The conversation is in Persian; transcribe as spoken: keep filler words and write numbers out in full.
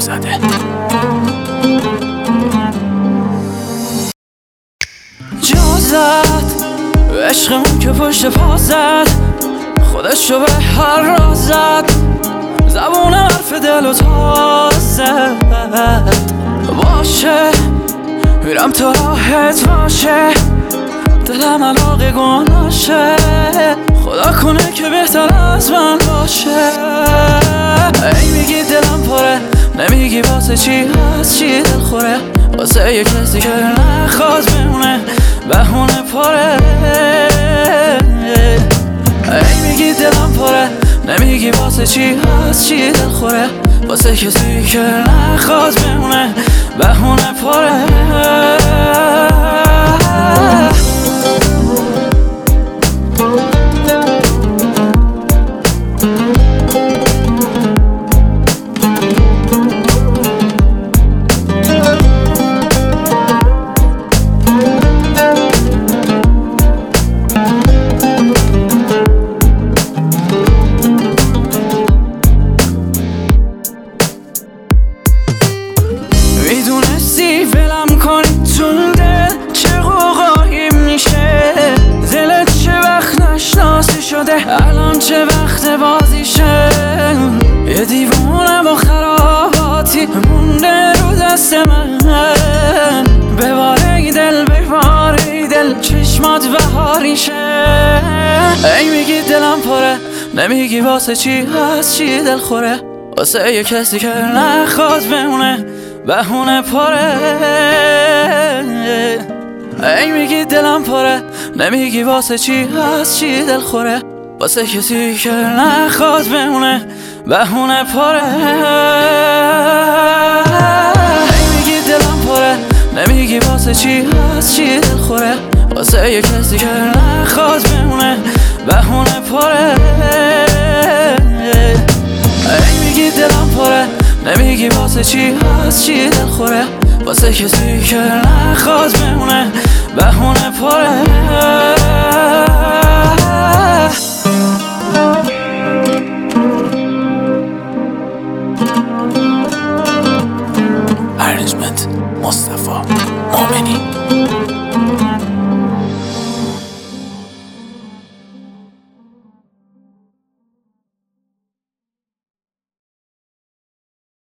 زده. جا زد عشقمون که پشت پا زد، خودشو به هر راز زد، زبون حرف دل و تاز زد. باشه میرم تا راحت باشه، دلم علاقه گناشه، خدا کنه که بهتر از من باشه. ای میگی دلم پره، نمیگی واسه چی هست چی دل خوره، واسه یه کسی که نخواد بمونه بهونه پره. ای میگی دلم پره، نمیگی واسه چی هست چی دل خوره، واسه کسی که نخواد بمونه بهونه پره. میدونستی ولم کنی تو دل چه قوقایی میشه، دلت چه وقت نشناسی شده الان چه وقت بازیشه. یه دیوونه با خراباتی مونده رو دست من، بباره دل بباره دل چشمات بهاریشه. ای میگی دلم پره، نمیگی واسه چی هست چی دل خوره، واسه یه کسی که نخواد بمونه بهونه پره. ای میگی دلم پره، نمیگی واسه چی هست چی دل خوره، واسه کسی که نخواد بمونه بهونه پره. ای میگی دلم پره، نمیگی واسه چی هست چی دل خوره، واسه یه کسی که نخواد بمونه بهونه پره. ای میگی دلم پره، نمیگی واسه چی هست چی دل خوره، واسه کسی که نخواد بمونه بهونه پره. ارنجمنت مصطفی مومنی.